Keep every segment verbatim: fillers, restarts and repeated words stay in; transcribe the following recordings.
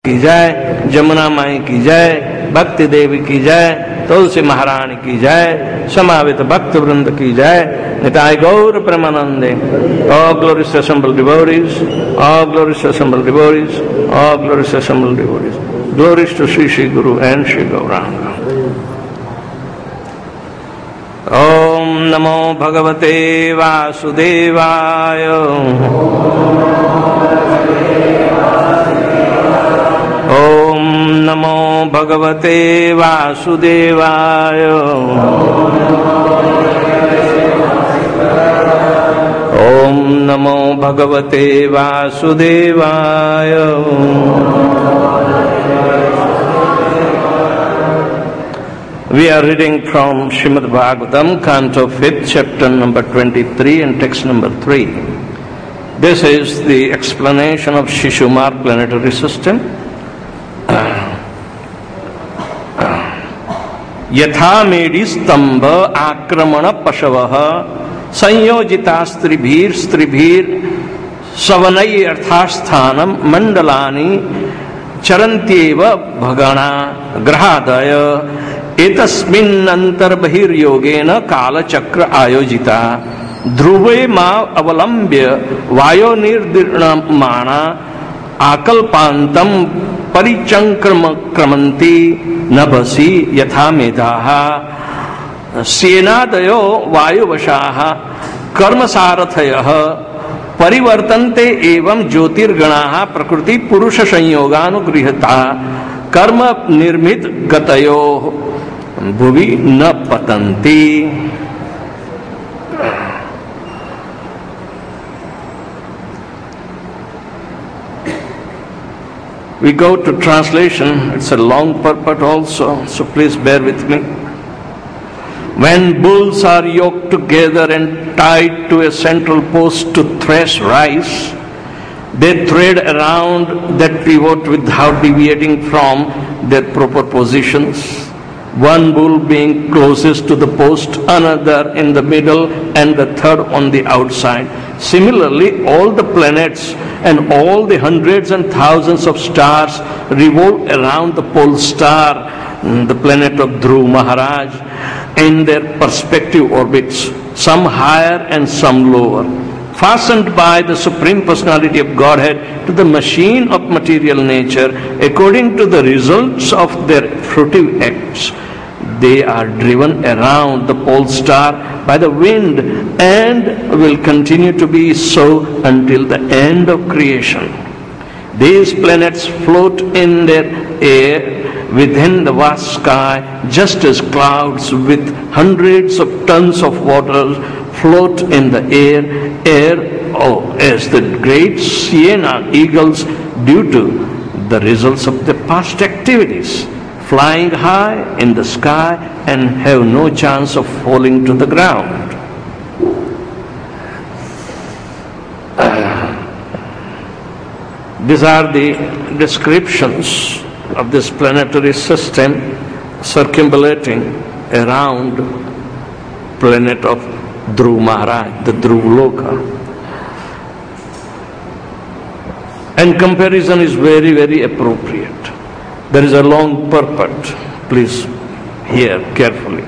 की जय, जमुना माई की जय, भक्ति देवी की जय, तुलसी महारानी की जय, समावित भक्त वृंद की जय, निताय गौर प्रेमानंदे। All glories to assembled devotees, all glories to assembled devotees, all glories to assembled devotees. Glories to Sri Sri Guru and Sri Gauranga. Om Namo Bhagavate Vasudevaya. Om Namo Bhagavate Vasudevaya. Om Namo Bhagavate Vasudevaya. We are reading from Srimad Bhagavatam, Canto fifth, chapter number twenty-three and text number three. This is the explanation of Shishumar planetary system. यथा मेडी स्तंभ आक्रमण पशवः संयोजिता स्त्रीभीर स्त्रीभीर सवनई अर्थास्थानम मंडलानि चरन्त्येव भगणा ग्रहादय एतस्मिन् अंतर्बहिर्योगेन कालचक्र आयोजिता ध्रुवे मा अवलंब्य वायोनिर्दीर्णमाना आकल्पान्तं परिचंक्रमन्ति नभसि यथा मेधाः सेनादयो वायुवशाः कर्मसारथयः परिवर्तन्ते एवं ज्योतिर्गणाः प्रकृति पुरुष संयोगानुगृहीता कर्म निर्मित गतयो भुवि न पतन्ति. We go to translation. It's a long purport also, so please bear with me. When bulls are yoked together and tied to a central post to thresh rice, they thread around that pivot without deviating from their proper positions. One bull being closest to the post, another in the middle, and the third on the outside. Similarly, all the planets and all the hundreds and thousands of stars revolve around the pole star, the planet of Dhruv Maharaj, in their perspective orbits, some higher and some lower, fastened by the Supreme Personality of Godhead to the machine of material nature according to the results of their fruitive acts. They are driven around the pole star by the wind and will continue to be so until the end of creation. These planets float in their air within the vast sky, just as clouds with hundreds of tons of water float in the air, air oh, as the great Siena eagles due to the results of their past activities, flying high in the sky and have no chance of falling to the ground. These are the descriptions of this planetary system circumambulating around planet of Dhruv Maharaj, the Dhruv Loka. And comparison is very, very appropriate. There is a long purport. Please hear carefully.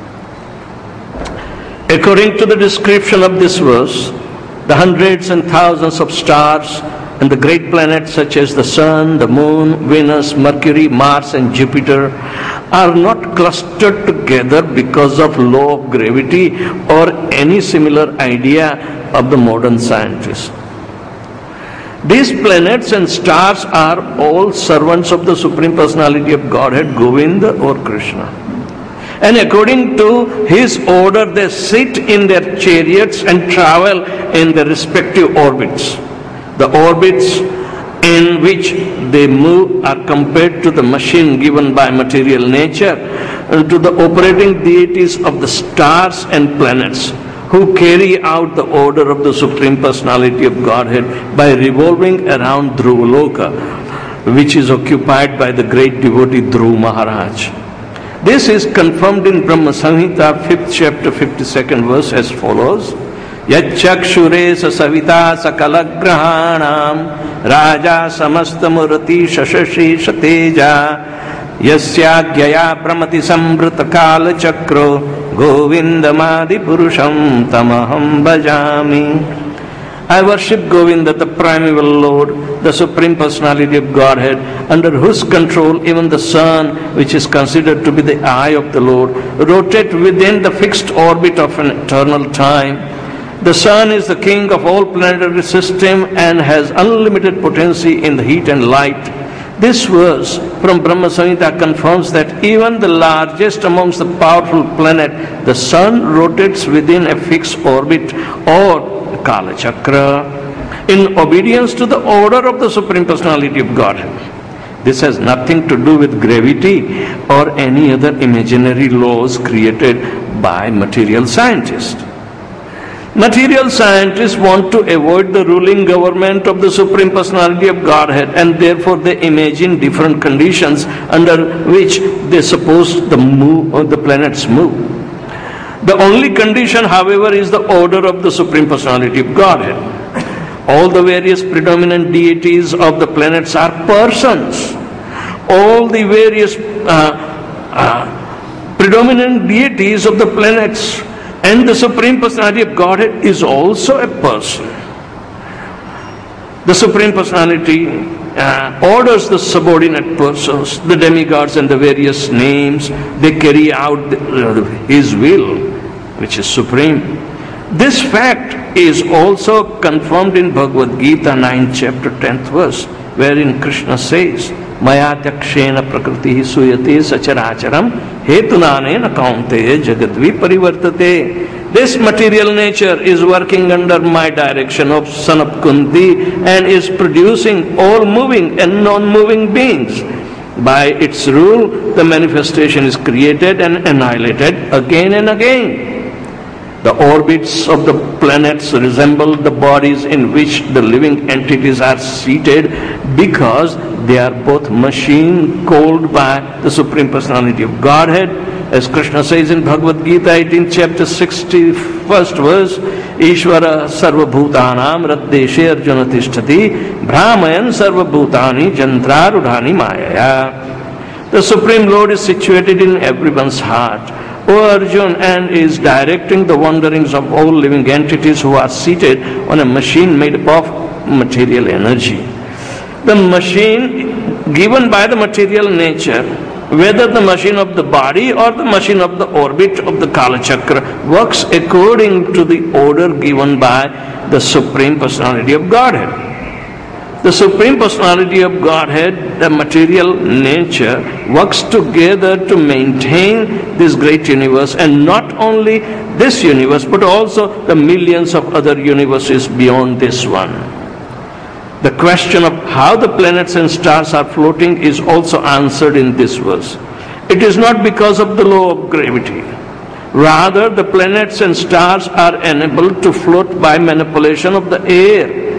According to the description of this verse, the hundreds and thousands of stars and the great planets such as the Sun, the Moon, Venus, Mercury, Mars and Jupiter are not clustered together because of law of gravity or any similar idea of the modern scientists. These planets and stars are all servants of the Supreme Personality of Godhead, Govinda or Krishna. And according to his order, they sit in their chariots and travel in their respective orbits. The orbits in which they move are compared to the machine given by material nature and to the operating deities of the stars and planets, who carry out the order of the Supreme Personality of Godhead by revolving around Dhruvaloka, which is occupied by the great devotee Dhruv Maharaj. This is confirmed in Brahma Samhita, fifth chapter, fifty-second verse as follows. Yachakshures savita sakalagrahanam Raja samastamurati shashashi shateja Yasyagyaya pramati sambrita kala chakro Govindamadi purusham tamaham bhajami. I worship Govinda, the primeval Lord, the Supreme Personality of Godhead, under whose control even the sun, which is considered to be the eye of the Lord, rotates within the fixed orbit of an eternal time. The sun is the king of all planetary system and has unlimited potency in the heat and light. This verse from Brahma Samhita confirms that even the largest amongst the powerful planet, the sun, rotates within a fixed orbit or Kala Chakra in obedience to the order of the Supreme Personality of Godhead. This has nothing to do with gravity or any other imaginary laws created by material scientists. Material scientists want to avoid the ruling government of the Supreme Personality of Godhead, and therefore they imagine different conditions under which they suppose the, move, or the planets move. The only condition, however, is the order of the Supreme Personality of Godhead. All the various predominant deities of the planets are persons. All the various uh, uh, predominant deities of the planets and the Supreme Personality of Godhead is also a person. The Supreme Personality uh, orders the subordinate persons, the demigods and the various names, they carry out the, uh, His will, which is supreme. This fact is also confirmed in Bhagavad Gita ninth chapter tenth verse, wherein Krishna says, Maya tyakshena prakriti suyate sacharacharam hetunanena kaunteya jagadvi parivartate. This material nature is working under my direction of son of Kunti and is producing all moving and non-moving beings. By its rule, the manifestation is created and annihilated again and again. The orbits of the planets resemble the bodies in which the living entities are seated because they are both machine called by the Supreme Personality of Godhead. As Krishna says in Bhagavad Gita eighteenth chapter sixty-first verse, Ishvara sarva bhutanam raddeshe arjuna tishtati brahmayan sarva bhutani jantrarudhani mayaya. The Supreme Lord is situated in everyone's heart, O Arjun, and is directing the wanderings of all living entities who are seated on a machine made up of material energy. The machine given by the material nature, whether the machine of the body or the machine of the orbit of the Kala Chakra, works according to the order given by the Supreme Personality of Godhead. The Supreme Personality of Godhead, the material nature, works together to maintain this great universe, and not only this universe but also the millions of other universes beyond this one. The question of how the planets and stars are floating is also answered in this verse. It is not because of the law of gravity. Rather, the planets and stars are enabled to float by manipulation of the air.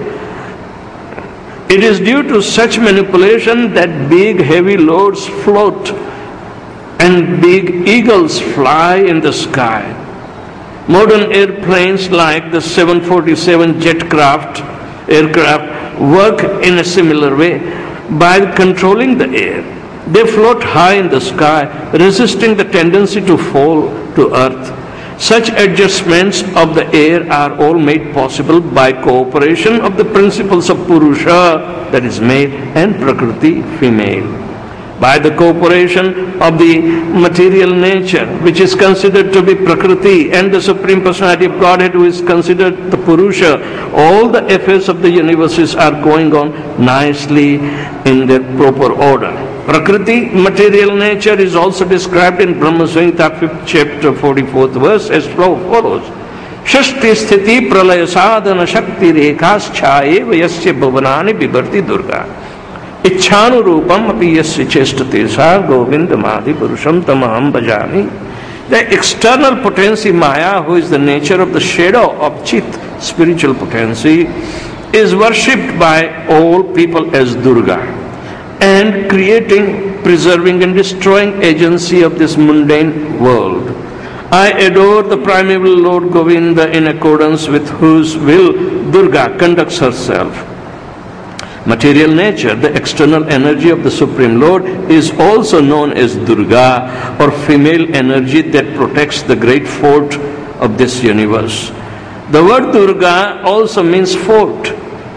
It is due to such manipulation that big heavy loads float and big eagles fly in the sky. Modern airplanes like the seven forty-seven jet craft, aircraft work in a similar way. By controlling the air, they float high in the sky, resisting the tendency to fall to earth. Such adjustments of the air are all made possible by cooperation of the principles of Purusha, that is male, and Prakriti, female. By the cooperation of the material nature, which is considered to be Prakriti, and the Supreme Personality of Godhead, who is considered the Purusha, all the affairs of the universes are going on nicely in their proper order. Prakriti, material nature, is also described in Brahma Samhita fifth chapter forty-fourth verse as follows. Shashti sthiti pralaya sadhana shakti rekhaschaya vayasya bhavanani bibarti durga. Ichhanu rupam api yasya chestate sa govindamadi purusham tamaham bhajami. The external potency Maya, who is the nature of the shadow of Chit, spiritual potency, is worshipped by all people as Durga, and creating, preserving and destroying agency of this mundane world. I adore the primeval Lord Govinda, in accordance with whose will Durga conducts herself. Material nature, the external energy of the Supreme Lord, is also known as Durga, or female energy that protects the great fort of this universe. The word Durga also means fort.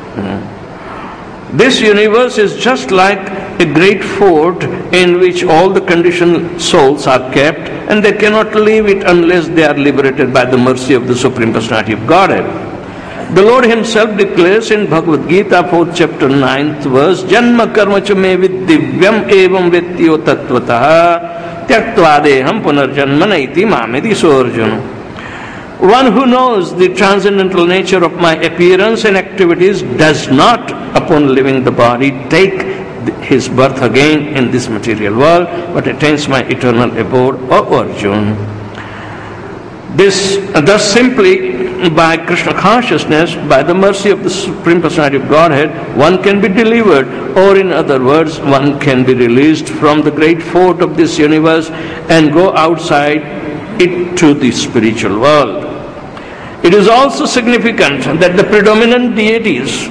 This universe is just like a great fort in which all the conditioned souls are kept, and they cannot leave it unless they are liberated by the mercy of the Supreme Personality of Godhead. The Lord Himself declares in Bhagavad Gita, fourth chapter, ninth verse, Janma karma cha me viddivyam evam vettiyo tattvataha tyaktva punarjanma naiti mamedi soarjuna. One who knows the transcendental nature of my appearance and activities does not, upon leaving the body, take his birth again in this material world, but attains my eternal abode, O Arjuna. This, thus simply by Krishna consciousness, by the mercy of the Supreme Personality of Godhead, one can be delivered, or in other words, one can be released from the great fort of this universe and go outside it to the spiritual world. It is also significant that the predominant deities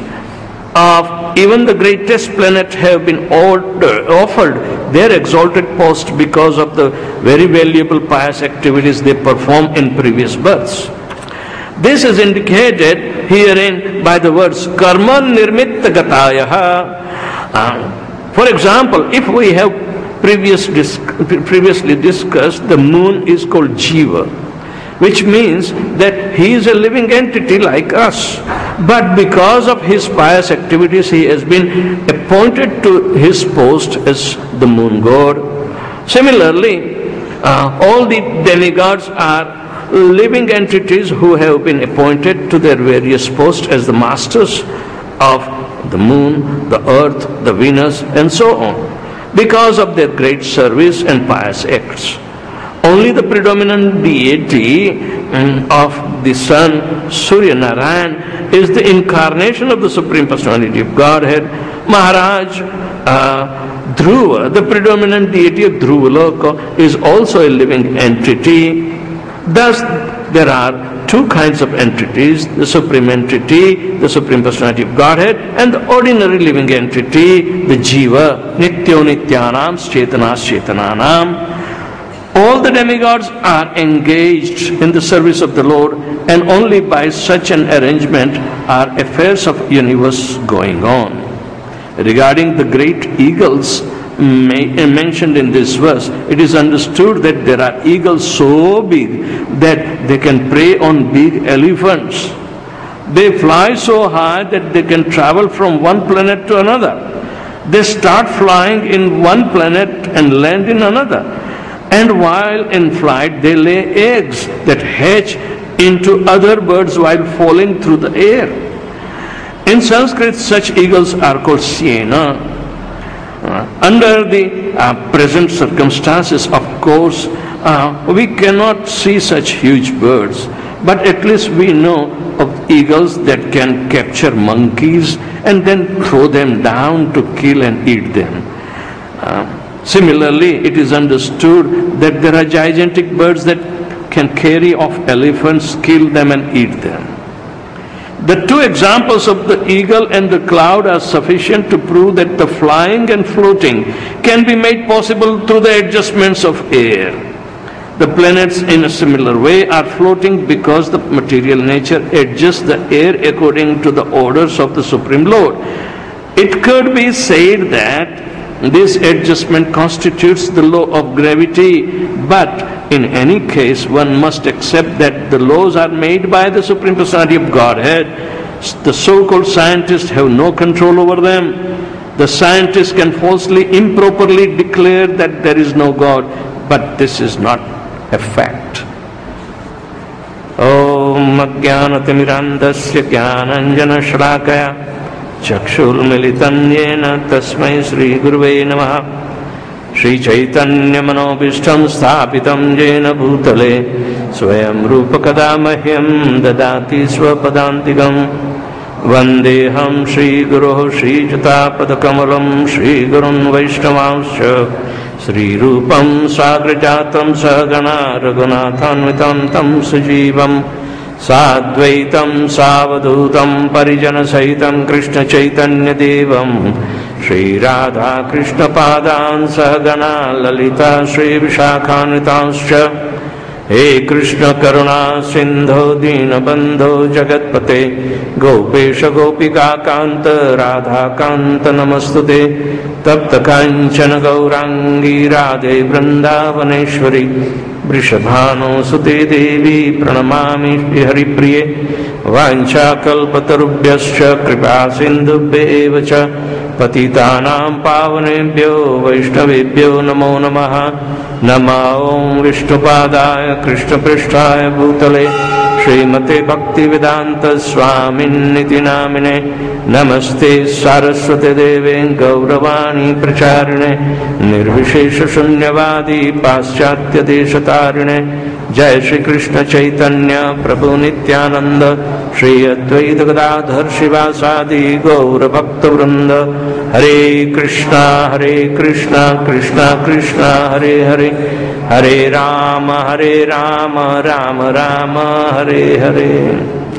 of even the greatest planet have been order, offered their exalted post because of the very valuable pious activities they perform in previous births. This is indicated herein by the words karma nirmitta gatayaha. Uh, for example, if we have previous dis- previously discussed, the moon is called Jiva, which means that he is a living entity like us. But because of his pious activities, he has been appointed to his post as the moon god. Similarly, uh, all the demigods are living entities who have been appointed to their various posts as the masters of the moon, the earth, the Venus, and so on, because of their great service and pious acts. Only the predominant deity um, of the sun, Surya Narayan, is the incarnation of the Supreme Personality of Godhead. Maharaj uh, Dhruva, the predominant deity of Dhruvaloka, is also a living entity. Thus, there are two kinds of entities, the Supreme Entity, the Supreme Personality of Godhead, and the ordinary living entity, the Jiva, Nityo Nityanam, Chetanas Chetananam. All the demigods are engaged in the service of the Lord, and only by such an arrangement are affairs of universe going on. Regarding the great eagles mentioned in this verse, it is understood that there are eagles so big that they can prey on big elephants. They fly so high that they can travel from one planet to another. They start flying in one planet and land in another. And while in flight, they lay eggs that hatch into other birds while falling through the air. In Sanskrit, such eagles are called Siena. Uh, under the uh, present circumstances, of course, uh, we cannot see such huge birds, but at least we know of eagles that can capture monkeys and then throw them down to kill and eat them. Uh, Similarly, it is understood that there are gigantic birds that can carry off elephants, kill them and eat them. The two examples of the eagle and the cloud are sufficient to prove that the flying and floating can be made possible through the adjustments of air. The planets in a similar way are floating because the material nature adjusts the air according to the orders of the Supreme Lord. It could be said that this adjustment constitutes the law of gravity, but in any case one must accept that the laws are made by the Supreme Personality of Godhead. The so-called scientists have no control over them. The scientists can falsely, improperly declare that there is no God, but this is not a fact. Om Ajnanatirmirandasya Jnananjana Shlakaya Chakshurmilitam Yena Tasmai Sri Gurave Namaha Sri Chaitanya Manobishtam Sthapitam Jena Bhutale Swayam Rupa Kadamahyam Dadati Swapadantigam Vandeham Shri Guru Shri Jatapadakamalam Shri Gurun Vaishnavamscha Sri Rupam Sagrajatam Sahagana Raghunathanvitam Tam Sajivam Sadvaitam Savadutam Parijana Sahitam Krishna Chaitanya Devam Shri Radha Krishna Padan Sahagana Lalita Shri Vishakhanvitanscha He Krishna Karuna Sindho Dina Bandho Jagatpate Gopesha Gopika Kanta Radha Kanta Namastute Tapta Kanchana Gaurangi Radhe Vrindavaneshwari Vrishabhano Sute Devi Pranamami Haripriye Vancha Kalpatarubhyascha Kripa Sindhubhye Evacha Patitanam Pavanebhyo Vaishnavebhyo Namo Namaha Nama Om Vishnupadaya Krishna Prishtaya Bhutale Srimate Bhaktivedanta Swamin Niti Namine Namaste Saraswate Deve Gauravani Pracharine Nirvishesha Shunyavadi Paschatya Deshatarine Jai Shri Krishna Chaitanya Prabhu Nityananda Shri Advaita Gadadhar Shivasadi Gaura Bhakta Vrinda Hare Krishna Hare Krishna Krishna Krishna Hare Hare Hare Rama Hare Rama Rama Rama Hare Hare.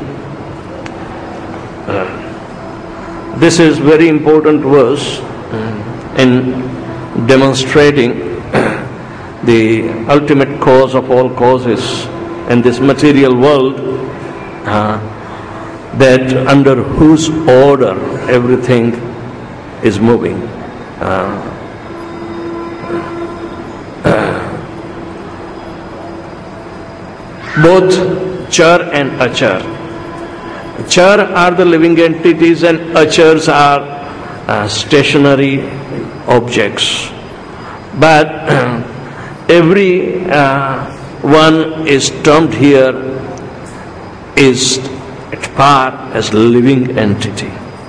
Uh, this is very important verse in demonstrating the ultimate cause of all causes in this material world, uh, that under whose order everything is moving. Uh, uh, both char and achar. Char are the living entities and achars are uh, stationary objects. But every uh, one is termed here is at par as living entity.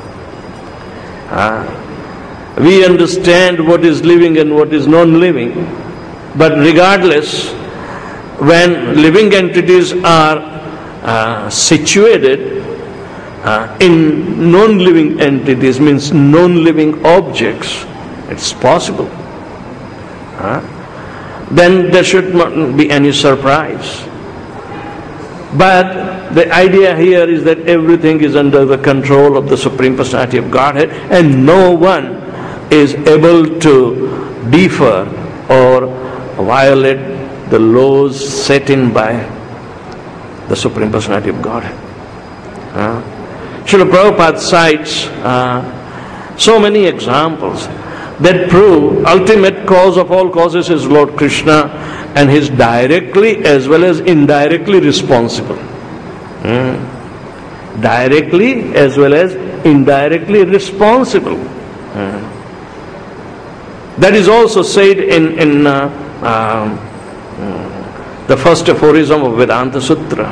Uh, we understand what is living and what is non-living, but regardless, when living entities are uh, situated uh, in non-living entities, means non-living objects, it's possible. Uh, then there should not be any surprise. But the idea here is that everything is under the control of the Supreme Personality of Godhead, and no one is able to defer or violate the laws set in by the Supreme Personality of Godhead. Uh, Srila Prabhupada cites uh, so many examples that prove ultimate cause of all causes is Lord Krishna, and he is directly as well as indirectly responsible. Hmm. Directly as well as indirectly responsible. Hmm. That is also said in, in uh, um, the first aphorism of Vedanta Sutra.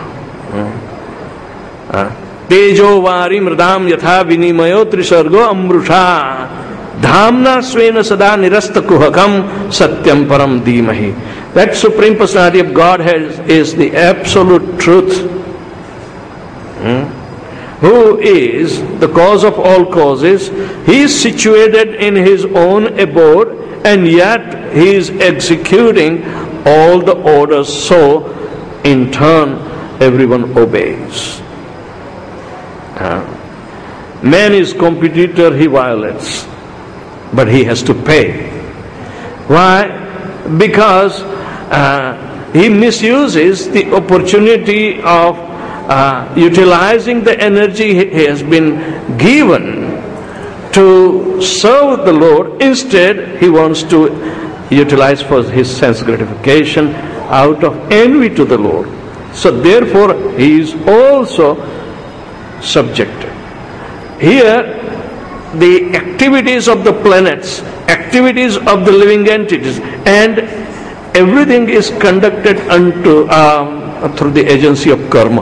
Tejo vari mridam yatha vinimayo trisargo amrusha dhamna svena sada nirasta kuhakam satyam param dhimahi. That Supreme Personality of Godhead is the absolute truth, hmm? who is the cause of all causes. He is situated in his own abode, and yet he is executing all the orders, so in turn everyone obeys. Uh, man is competitor, he violates, but he has to pay. Why? Because uh, he misuses the opportunity of uh, utilizing the energy he has been given to serve the Lord. Instead, he wants to utilize for his sense gratification out of envy to the Lord. So therefore, he is also subjected. Here, the activities of the planets, activities of the living entities, and everything is conducted unto um, through the agency of karma.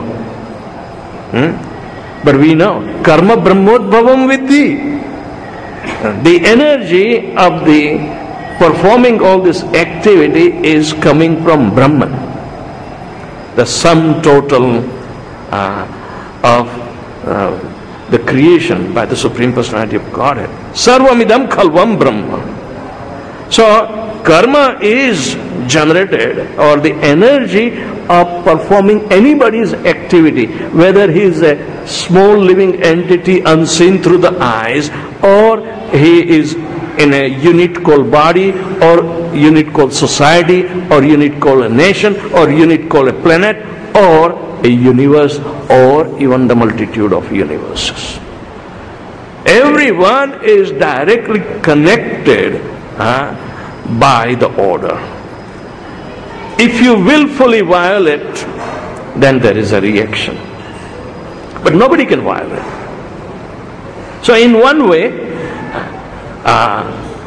Hmm? But we know karma brahmodbhavam vidhi. The energy of the performing all this activity is coming from Brahman, the sum total uh, of uh, the creation by the Supreme Personality of Godhead. Sarvamidam khalvam Brahma. So, karma is generated, or the energy of performing anybody's activity, whether he is a small living entity unseen through the eyes, or he is in a unit called body, or unit called society, or unit called a nation, or unit called a planet, or a universe, or even the multitude of universes. Everyone is directly connected uh, by the order. If you willfully violate, then there is a reaction. But nobody can violate. So in one way, uh,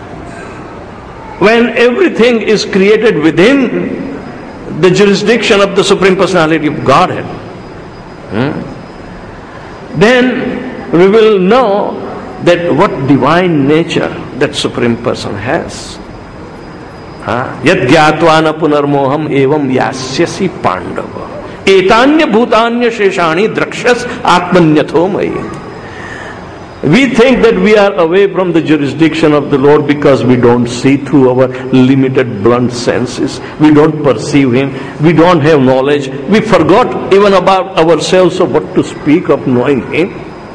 when everything is created within the jurisdiction of the Supreme Personality of Godhead, hmm, then we will know that what divine nature that Supreme Person has. Yad gyatva punarmoham evam yasyasi pandava etanya bhutanya sheshani drakshas atmanyatho mayi. We think that we are away from the jurisdiction of the Lord because we don't see through our limited blunt senses. We don't perceive Him. We don't have knowledge. We forgot even about ourselves of what to speak of knowing Him.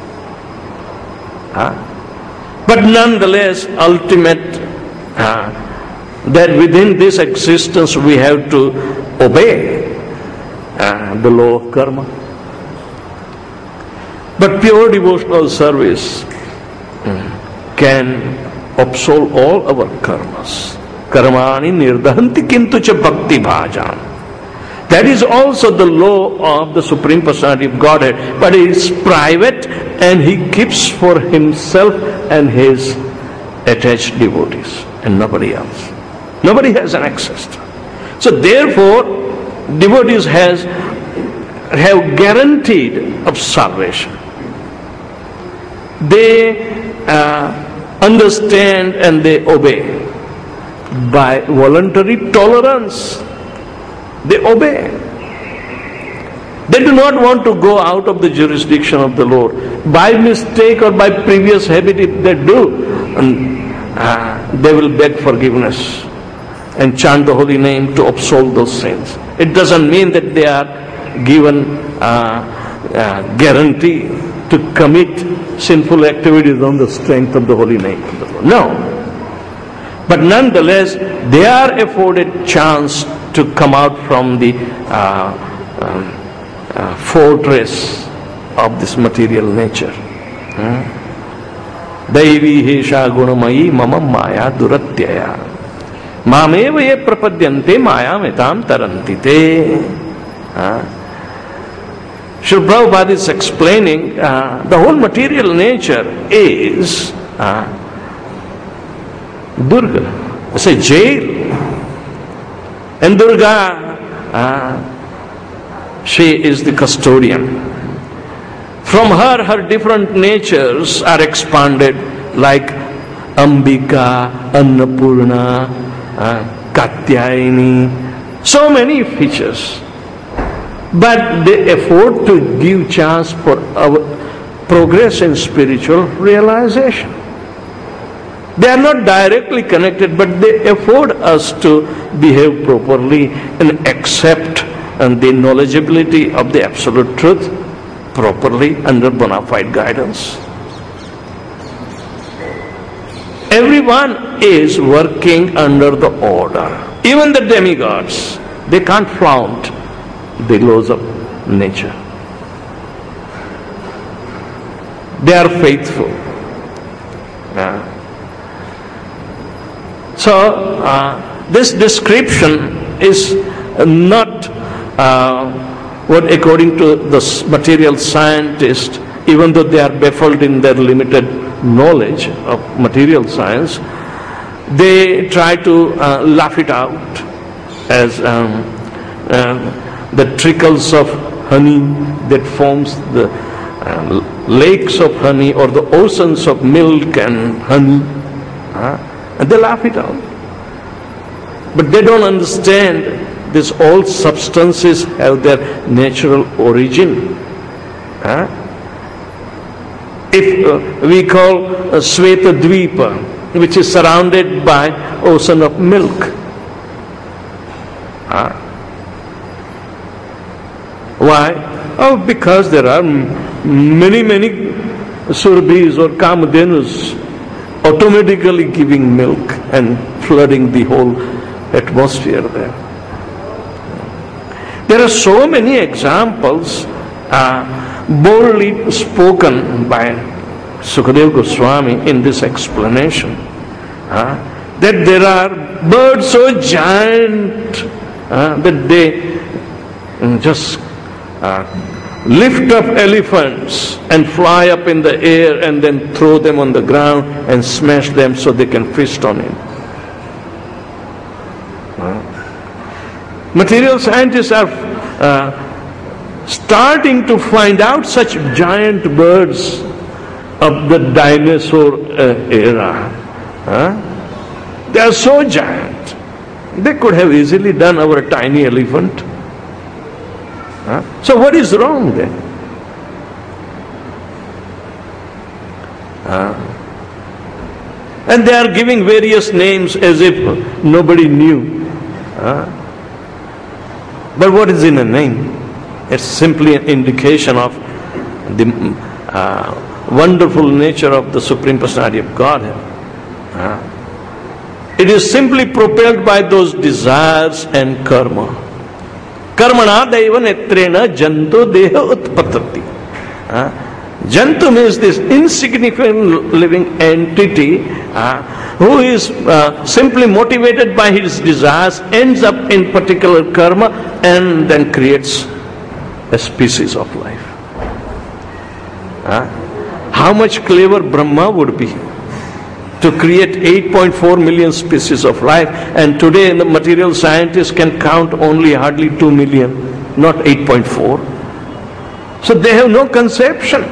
Huh? But nonetheless, ultimate, uh, that within this existence we have to obey uh, the law of karma. But pure devotional service can absolve all our karmas. Karmani nirdahanti kintu cha bhakti bhajan. That is also the law of the Supreme Personality of Godhead, but it is private and He keeps for Himself and His attached devotees and nobody else. Nobody has an access to it. So therefore, devotees has, have guaranteed of salvation. They uh, understand and they obey by voluntary tolerance. They obey. They do not want to go out of the jurisdiction of the Lord. By mistake or by previous habit, if they do, uh, they will beg forgiveness and chant the holy name to absolve those sins. It doesn't mean that they are given uh, uh, guarantee to commit sinful activities on the strength of the holy name of the Lord. No. But nonetheless, they are afforded chance to come out from the uh, um, uh, fortress of this material nature. Daivi hesha gunamayi mama maya duratyaya mameva ye prapadyante maya metam tarantite. Srila Prabhupada is explaining uh, the whole material nature is uh, Durga. It's a jail. And Durga, uh, she is the custodian. From her, her different natures are expanded like Ambika, Annapurna, uh, Katyayini, so many features. But they afford to give chance for our progress in spiritual realization. They are not directly connected, but they afford us to behave properly and accept and the knowledgeability of the absolute truth properly under bona fide guidance. Everyone is working under the order. Even the demigods, they can't flaunt the laws of nature. They are faithful. Uh, so, uh, this description is not uh, what, according to the material scientists, even though they are baffled in their limited knowledge of material science, they try to uh, laugh it out as um, uh, the trickles of honey that forms the uh, lakes of honey or the oceans of milk and honey. Uh, and they laugh it out. But they don't understand these all substances have their natural origin. Uh, if uh, we call uh, Sweta Dvipa, which is surrounded by ocean of milk. Ah. Why? Oh, because there are many, many Surbhis or Kamadhenus automatically giving milk and flooding the whole atmosphere there. There are so many examples uh, boldly spoken by Sukadeva Goswami in this explanation, uh, that there are birds so giant uh, that they just uh, lift up elephants and fly up in the air and then throw them on the ground and smash them so they can feast on it. Uh, material scientists are uh, starting to find out such giant birds of the dinosaur uh, era. Huh? They are so giant. They could have easily done our tiny elephant. Huh? So what is wrong there? Uh, and they are giving various names as if nobody knew. Uh, but what is in a name? It's simply an indication of the uh, wonderful nature of the Supreme Personality of Godhead. Uh, it is simply propelled by those desires and karma. Karmana daiva netrena jantu deha utpatati. Jantu means this insignificant living entity uh, who is uh, simply motivated by his desires, ends up in particular karma and then creates a species of life. Uh, how much clever Brahma would be to create eight point four million species of life, and today the material scientists can count only hardly two million, not eight point four. So they have no conception.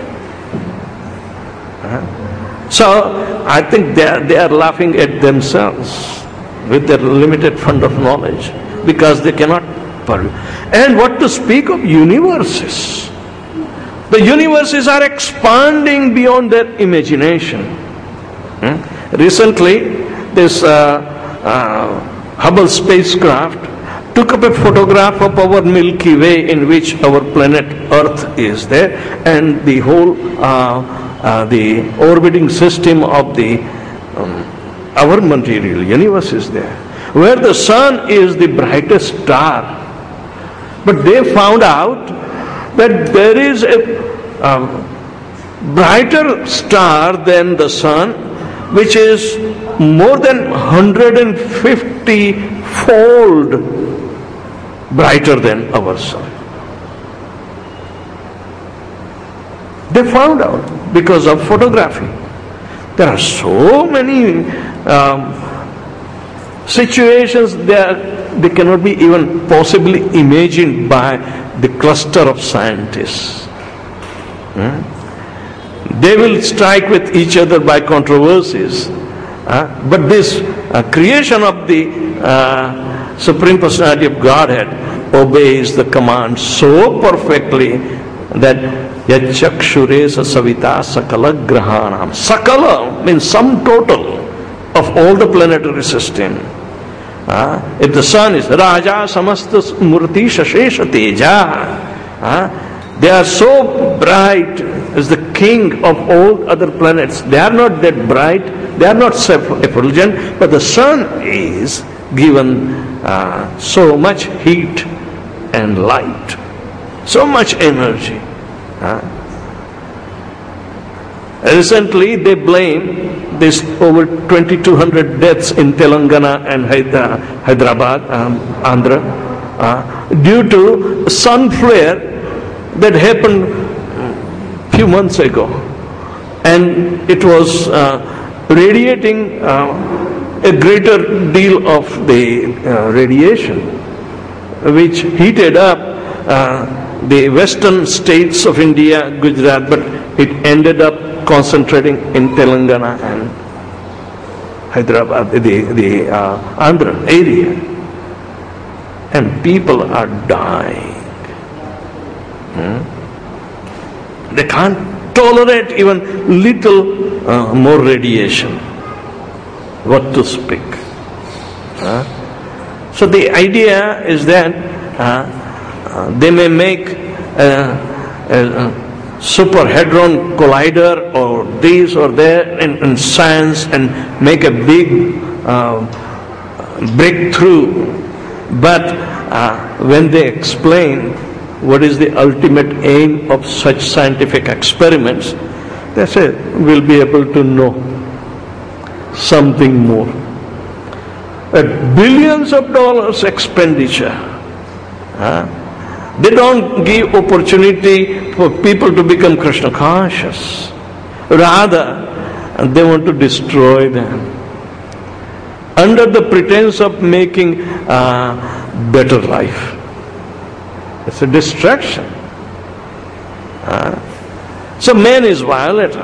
Uh, so I think they are, they are laughing at themselves with their limited fund of knowledge, because they cannot perceive. And what to speak of universes? The universes are expanding beyond their imagination. Hmm? Recently, this uh, uh, Hubble spacecraft took up a photograph of our Milky Way, in which our planet Earth is there, and the whole uh, uh, the orbiting system of the um, our material universe is there, where the sun is the brightest star. But they found out that there is a um, brighter star than the sun, which is more than one hundred fifty fold brighter than our sun. They found out because of photography. There are so many um, situations that they cannot be even possibly imagined by the cluster of scientists. Hmm? They will strike with each other by controversies. Uh, but this uh, creation of the uh, Supreme Personality of Godhead obeys the command so perfectly that Yachakshuresa Savita Sakala Grahanam. Sakala means sum total of all the planetary system. Uh, if the sun is Raja Samasta Murti Shashesha Teja, uh, they are so bright as the king of all other planets. They are not that bright, they are not effulgent, but the sun is given uh, so much heat and light, so much energy. Uh, recently they blame this over twenty-two hundred deaths in Telangana and Hyderabad, um, Andhra, uh, due to sun flare that happened a few months ago, and it was uh, radiating uh, a greater deal of the uh, radiation, which heated up uh, the western states of India, Gujarat, but it ended up concentrating in Telangana and Hyderabad, the, the uh, Andhra area. And people are dying. Hmm? They can't tolerate even little uh, more radiation. What to speak? Uh, so the idea is that uh, uh, they may make a, a, a super hadron collider or this or that in, in science and make a big uh, breakthrough, but uh, when they explain what is the ultimate aim of such scientific experiments, they say we'll be able to know something more. At billions of dollars expenditure, uh, they don't give opportunity for people to become Krishna conscious. Rather, they want to destroy them under the pretense of making uh, better life. It's a distraction. Uh, so man is violator.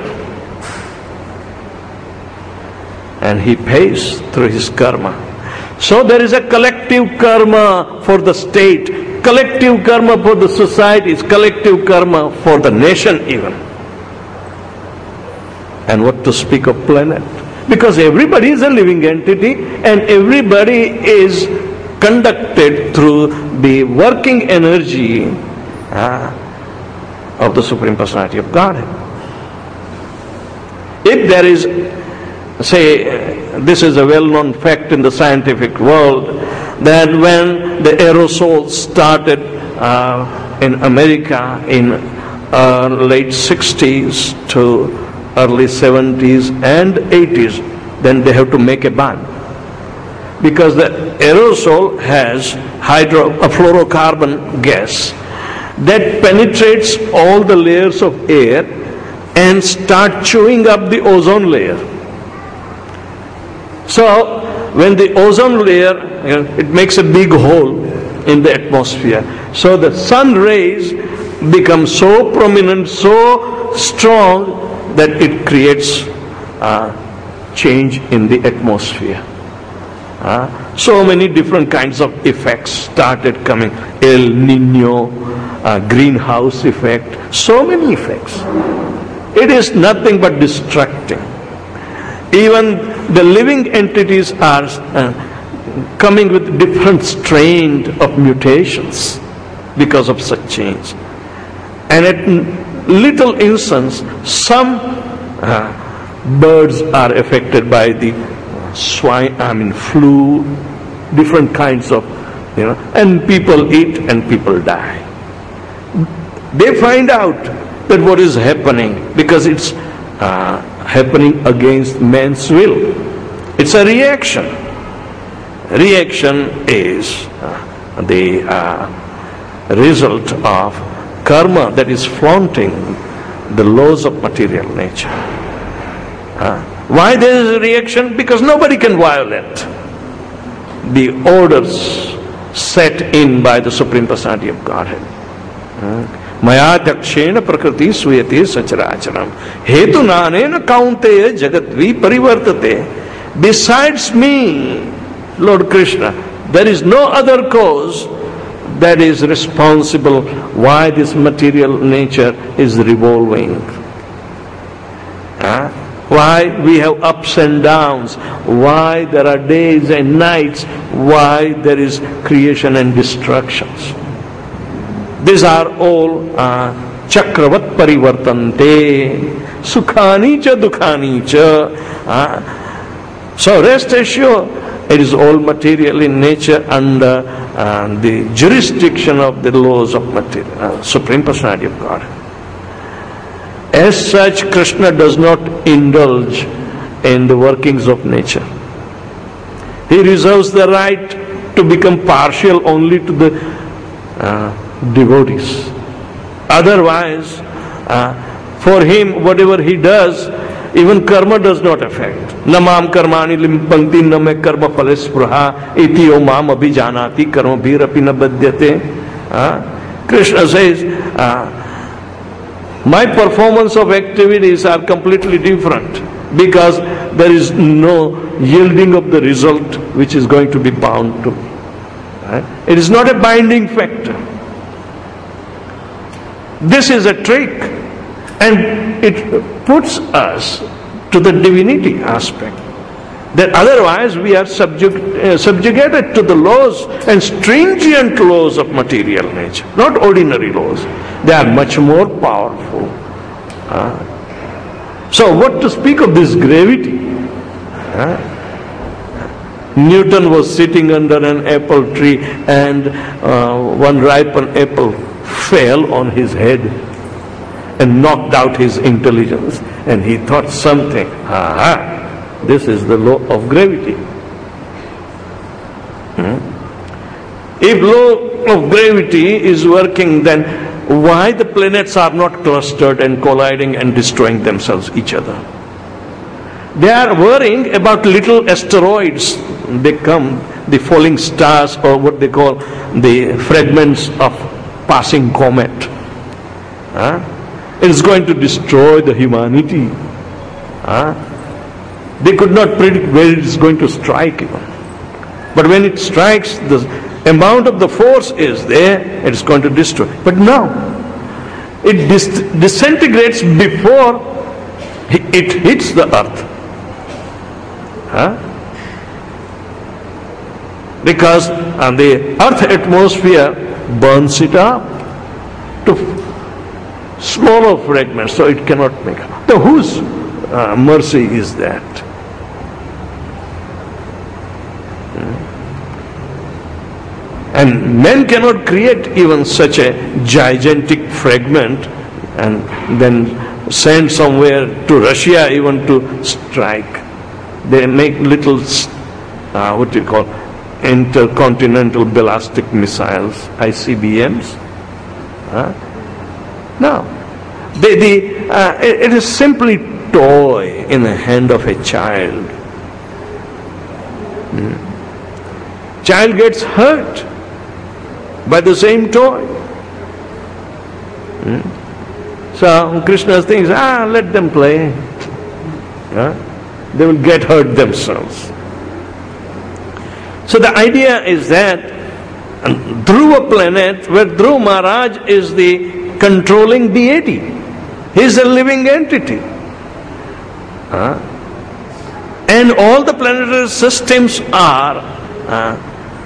And he pays through his karma. So there is a collective karma for the state, collective karma for the societies, collective karma for the nation even. And what to speak of planet? Because everybody is a living entity and everybody is conducted through the working energy uh, of the Supreme Personality of Godhead. If there is, say, uh, this is a well-known fact in the scientific world, that when the aerosol started uh, in America in uh, late sixties to early seventies and eighties, then they have to make a ban. Because the aerosol has hydro, a fluorocarbon gas that penetrates all the layers of air and start chewing up the ozone layer. So when the ozone layer, you know, it makes a big hole in the atmosphere. So the sun rays become so prominent, so strong that it creates uh, change in the atmosphere. Uh, so many different kinds of effects started coming. El Nino, uh, greenhouse effect, so many effects. It is nothing but distracting. Even the living entities are uh, coming with different strain of mutations because of such change. And at little instance, some uh, birds are affected by the swine, I mean flu, different kinds of, you know, and people eat and people die. They find out that what is happening because it's uh, happening against man's will. It's a reaction. Reaction is uh, the uh, result of karma that is flaunting the laws of material nature. Uh, why there is a reaction? Because nobody can violate the orders set in by the Supreme Personality of Godhead. Maya dakshena prakriti suyate sacharacharam hetu nanena kaunteya jagatvi parivartate. Besides me, Lord Krishna, there is no other cause that is responsible why this material nature is revolving. Huh? Why we have ups and downs, why there are days and nights, why there is creation and destructions. These are all uh, chakravat parivartante, sukhani cha dukhani cha. Uh, so rest assured, it is all material in nature under uh, the jurisdiction of the laws of material, uh, Supreme Personality of God. As such, Krishna does not indulge in the workings of nature. He reserves the right to become partial only to the uh, devotees. Otherwise, uh, for him, whatever he does, even karma does not affect. Namam karmani limpangti name karma phalespraha iti o mam abhijanati karma bhirapi na badyate. Krishna says, uh, my performance of activities are completely different because there is no yielding of the result which is going to be bound to me. Right? It is not a binding factor. This is a trick. And and it puts us to the divinity aspect. That otherwise we are subject, uh, subjugated to the laws and stringent laws of material nature, not ordinary laws. They are much more powerful. Uh, so what to speak of this gravity? Uh, Newton was sitting under an apple tree and uh, one ripened apple fell on his head and knocked out his intelligence, and he thought something, aha, this is the law of gravity. Hmm? If law of gravity is working, then why the planets are not clustered and colliding and destroying themselves, each other? They are worrying about little asteroids. They come, the falling stars, or what they call the fragments of passing comet. Huh? It is going to destroy the humanity. Huh? They could not predict where it is going to strike even. But when it strikes, the amount of the force is there, it is going to destroy. But now, it dis- disintegrates before it hits the earth. Huh? Because uh, the earth atmosphere burns it up to smaller fragments, so it cannot make it. So whose uh, mercy is that? And man cannot create even such a gigantic fragment and then send somewhere to Russia even to strike. They make little, uh, what do you call, intercontinental ballistic missiles, I C B Ms. Huh? No. They, the, uh, it, it is simply toy in the hand of a child. Hmm. Child gets hurt by the same toy. Hmm? So Krishna thinks, ah, let them play. Huh? They will get hurt themselves. So the idea is that Dhruva planet, where Dhruva Maharaj is the controlling deity, he is a living entity. Huh? And all the planetary systems are uh,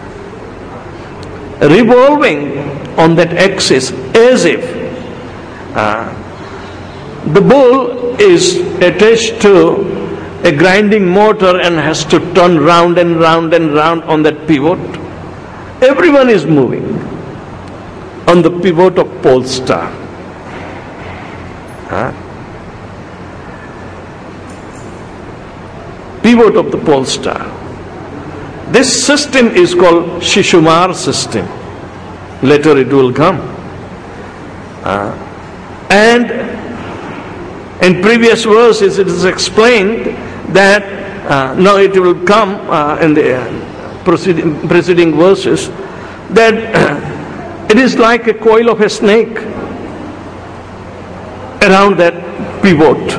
revolving on that axis as if uh, the bull is attached to a grinding motor and has to turn round and round and round on that pivot. Everyone is moving on the pivot of pole star. Huh? Pivot of the pole star. This system is called Shishumar system. Later it will come. Uh, and in previous verses it is explained that uh, now it will come uh, in the uh, preceding, preceding verses that uh, it is like a coil of a snake around that pivot,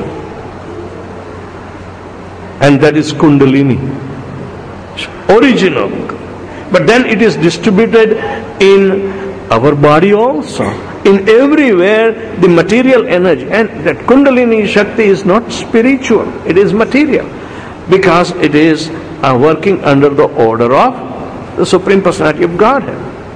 and that is Kundalini, original. But then it is distributed in our body also. In everywhere the material energy, and that Kundalini Shakti is not spiritual, it is material, because it is uh, working under the order of the Supreme Personality of Godhead.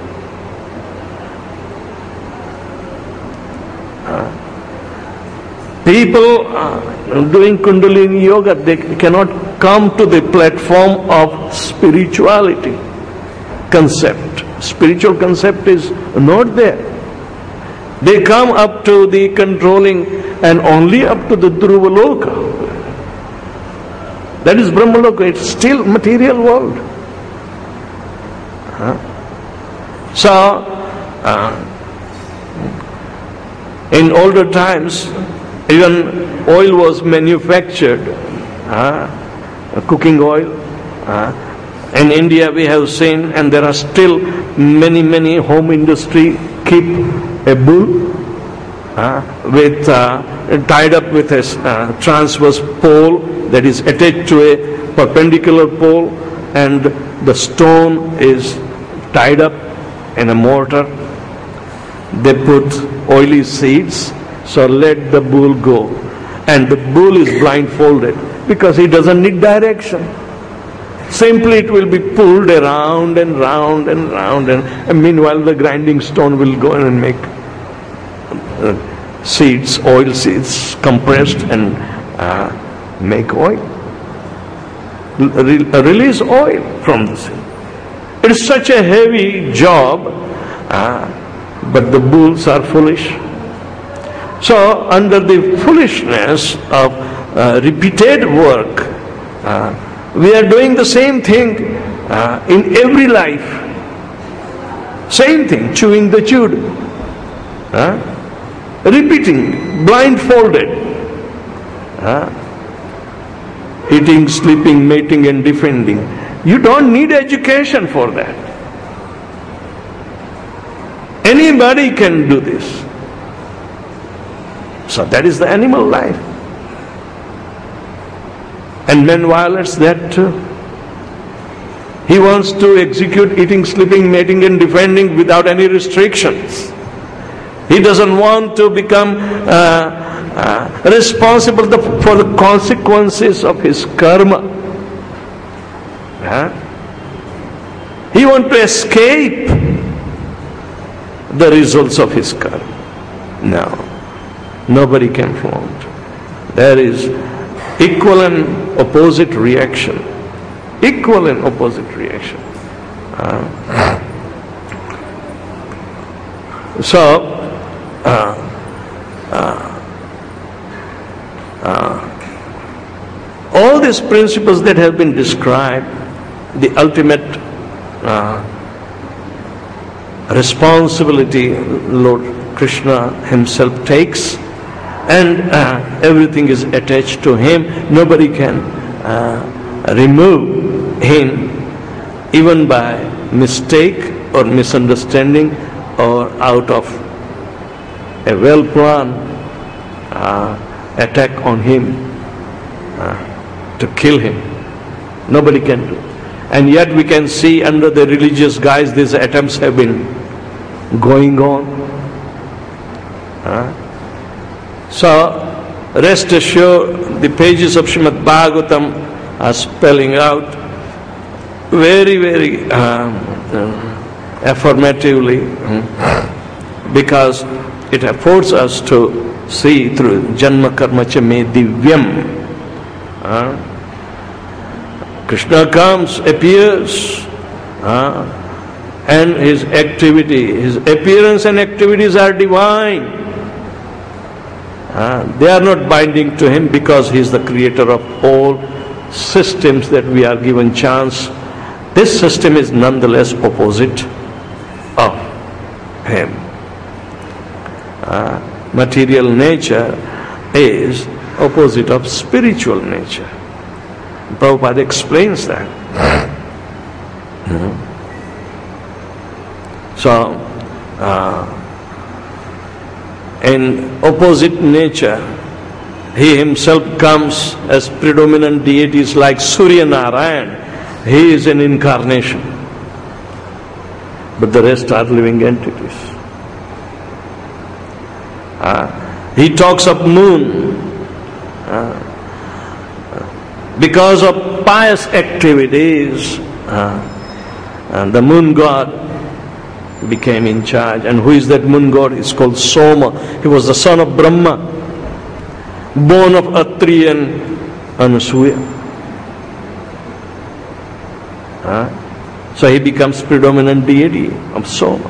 Uh, people uh, doing Kundalini Yoga, they cannot come to the platform of spirituality concept. Spiritual concept is not there. They come up to the controlling and only up to the Dhruva Loka. That is Brahma Loka. It's still material world. Huh? So, uh, in older times, even oil was manufactured, uh, cooking oil. Uh, in India we have seen, and there are still many, many home industry keep a bull uh, with uh, tied up with a uh, transverse pole that is attached to a perpendicular pole, and the stone is tied up in a mortar. They put oily seeds So let the bull go. And the bull is blindfolded because he doesn't need direction. Simply it will be pulled around and round and round, and, and meanwhile the grinding stone will go in and make uh, seeds, oil seeds, compressed and uh, make oil. Re- release oil from the seed. It is such a heavy job, uh, but the bulls are foolish. So under the foolishness of uh, repeated work, uh, we are doing the same thing uh, in every life. Same thing, chewing the chewed. Uh, repeating, blindfolded. Uh, eating, sleeping, mating and defending. You don't need education for that. Anybody can do this. So that is the animal life. And man violates that too. He wants to execute eating, sleeping, mating and defending without any restrictions. He doesn't want to become uh, uh, responsible for the consequences of his karma. Huh? He wants to escape the results of his karma. No. Nobody can flaunt. There is equal and opposite reaction. Equal and opposite reaction. Uh, so, uh, uh, uh, all these principles that have been described, the ultimate uh, responsibility Lord Krishna himself takes, and uh, everything is attached to him. Nobody can uh, remove him even by mistake or misunderstanding or out of a well-planned uh, attack on him uh, to kill him. Nobody can do. And yet we can see under the religious guise these attempts have been going on. Uh, So, rest assured, the pages of Srimad Bhagavatam are spelling out very, very um, uh, affirmatively, um, because it affords us to see through Janma Karma Cha Me Divyam. Uh, Krishna comes, appears, uh, and his activity, his appearance and activities are divine. Uh, they are not binding to him because he is the creator of all systems that we are given chance. This system is nonetheless opposite of him. Uh, material nature is opposite of spiritual nature. Prabhupada explains that. Mm-hmm. So, uh, in opposite nature, he himself comes as predominant deities like Surya Narayan. He is an incarnation. But the rest are living entities. Uh, he talks of moon. Uh, because of pious activities, uh, and the moon god became in charge. And who is that moon god? It's called Soma. He was the son of Brahma, born of Atri and Anasuya. Huh? So he becomes predominant deity of Soma.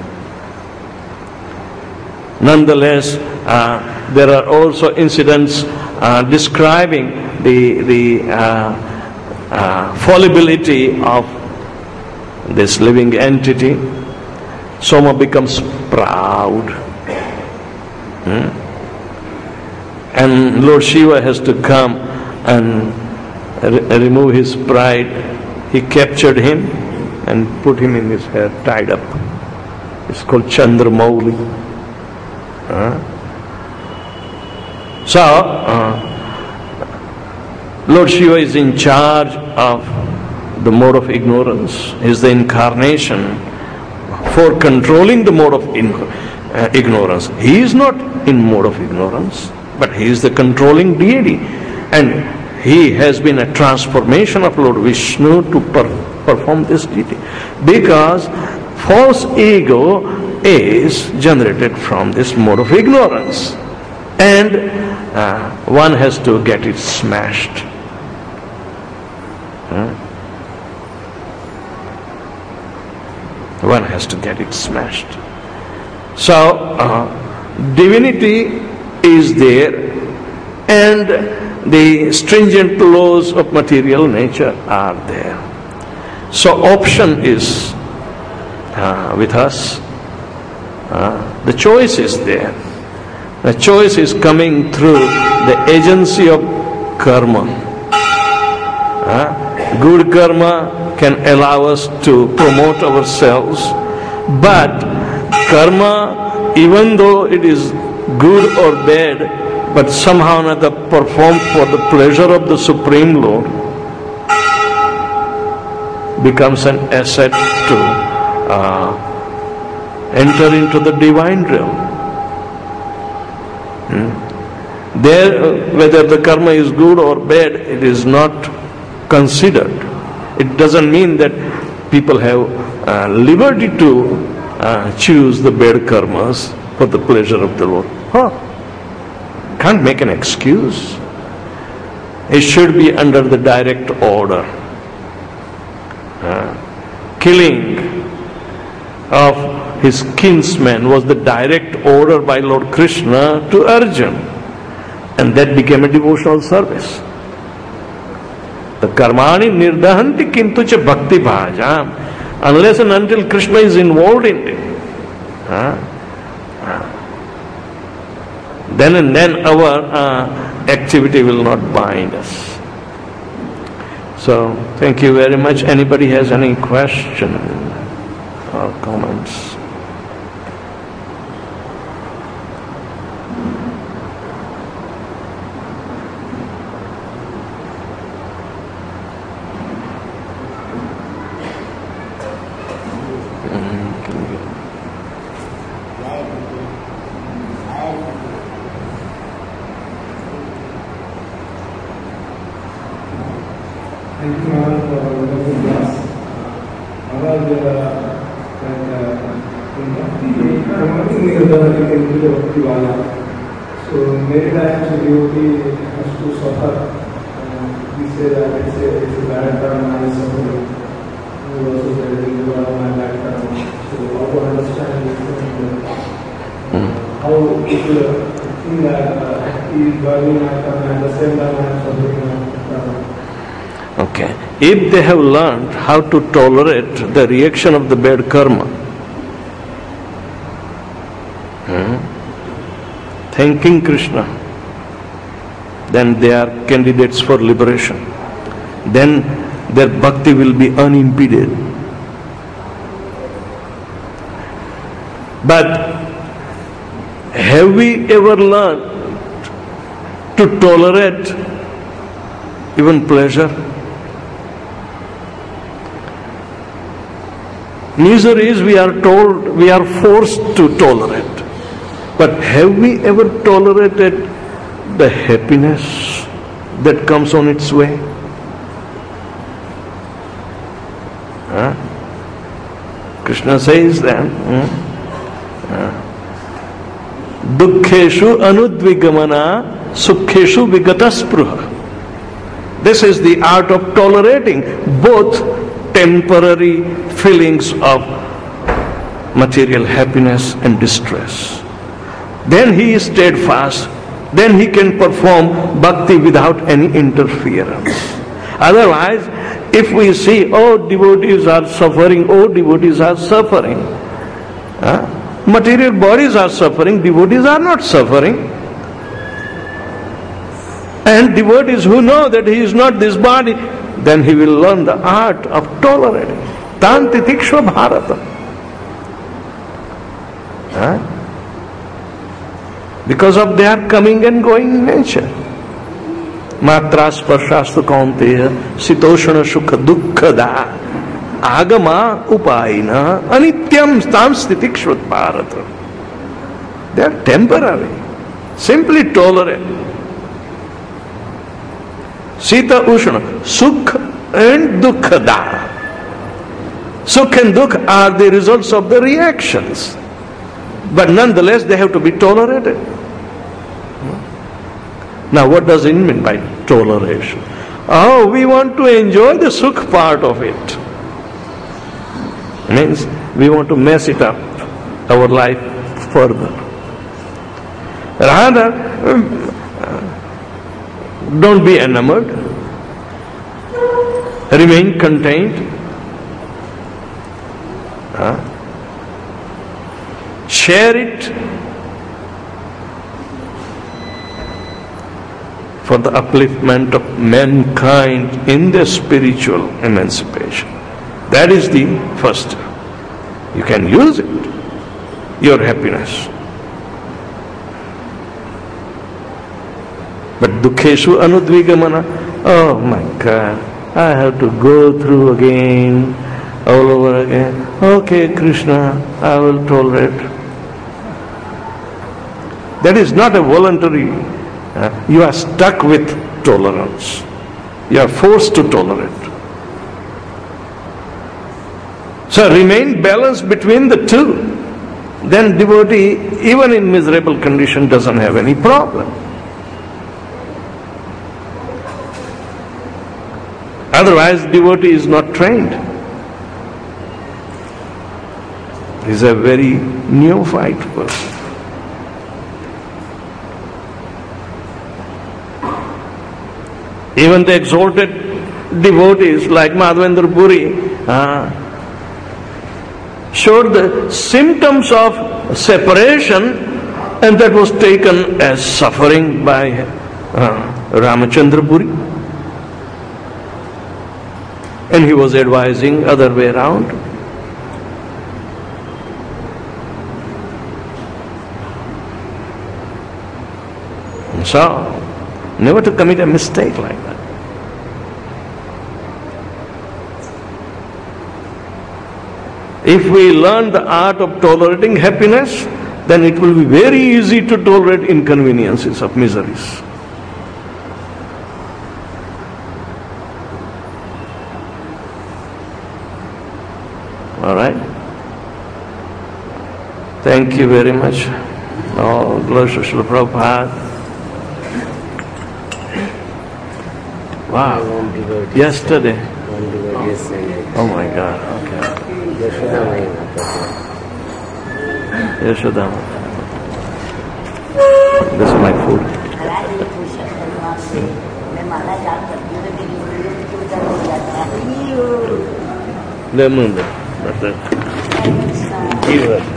Nonetheless, uh, there are also incidents uh, describing the, the uh, uh, fallibility of this living entity. Soma becomes proud. Hmm? And Lord Shiva has to come and re- remove his pride. He captured him and put him in his hair, tied up. It's called Chandramauli. Huh? So, uh, Lord Shiva is in charge of the mode of ignorance. He is the incarnation for controlling the mode of ignorance. uh, ignorance. He is not in mode of ignorance, but he is the controlling deity. And he has been a transformation of Lord Vishnu to per- perform this deity. Because false ego is generated from this mode of ignorance. And uh, one has to get it smashed. Huh? One has to get it smashed. So, uh, divinity is there, and the stringent laws of material nature are there. So, option is uh, with us. Uh, the choice is there. The choice is coming through the agency of karma. Uh, good karma can allow us to promote ourselves, but karma, even though it is good or bad, but somehow or another performed for the pleasure of the Supreme Lord, becomes an asset to uh, enter into the divine realm. Hmm? There, uh, whether the karma is good or bad, it is not considered. It doesn't mean that people have uh, liberty to uh, choose the bad karmas for the pleasure of the Lord. Huh. Can't make an excuse. It should be under the direct order. Uh, killing of his kinsman was the direct order by Lord Krishna to Arjun, and that became a devotional service. The karmani nirdahanti kintu cha bhakti bhajam, unless and until Krishna is involved in it. Uh, uh, then and then our uh, activity will not bind us. So, thank you very much. Anybody has any question or comments? So many times a devotee has to suffer. Uh, we say that it's a, it's a bad karma, is suffering. We also say that it's a bad karma. So how to understand this? Uh, how people think that uh, he is burning my karma and at the same time I am suffering my karma. Okay. If they have learned how to tolerate the reaction of the bad karma, hmm, thanking Krishna, then they are candidates for liberation. Then their bhakti will be unimpeded. But have we ever learned to tolerate even pleasure? Miseries we are told, we are forced to tolerate. But have we ever tolerated the happiness that comes on its way? Huh? Krishna says that Dukkheshu anudvigamana Sukkheshu vigataspruha. This is the art of tolerating both temporary feelings of material happiness and distress. Then he is steadfast. Then he can perform bhakti without any interference. Otherwise, if we see, oh, devotees are suffering, oh, devotees are suffering. Huh? Material bodies are suffering, devotees are not suffering. And devotees who know that he is not this body, then he will learn the art of tolerating. Tan titikshva bharata. Huh? Because of their coming and going nature. Matra sparshastha kaunteya sitoshana sukha dukkhada agama upayina anityam tam stitikshvat bharata. They are temporary. Simply tolerate. Sita Ushna, Sukh and Dukkha. Sukh and Dukh are the results of the reactions. But nonetheless, they have to be tolerated. Now, what does it mean by toleration? Oh, we want to enjoy the Sukh part of it. Means we want to mess it up, our life further. Rather, don't be enamored. Remain contained. Huh? Share it for the upliftment of mankind in their spiritual emancipation. That is the first step. You can use it, your happiness. But dukheshu anudvigamana, oh my God, I have to go through again, all over again. Okay, Krishna, I will tolerate. That is not a voluntary, uh, you are stuck with tolerance. You are forced to tolerate. So remain balanced between the two. Then devotee, even in miserable condition, doesn't have any problem. Otherwise, devotee is not trained. He is a very neophyte person. Even the exalted devotees like Madhavendra Puri uh, showed the symptoms of separation, and that was taken as suffering by uh, Ramachandra Puri. And he was advising other way around. So, never to commit a mistake like that. If we learn the art of tolerating happiness, then it will be very easy to tolerate inconveniences of miseries. All right? Thank you very much. Oh, glory to Srila Prabhupada. Wow. Yesterday. Oh my God. Okay. Yashodama. This is my food. Lemon. That's it.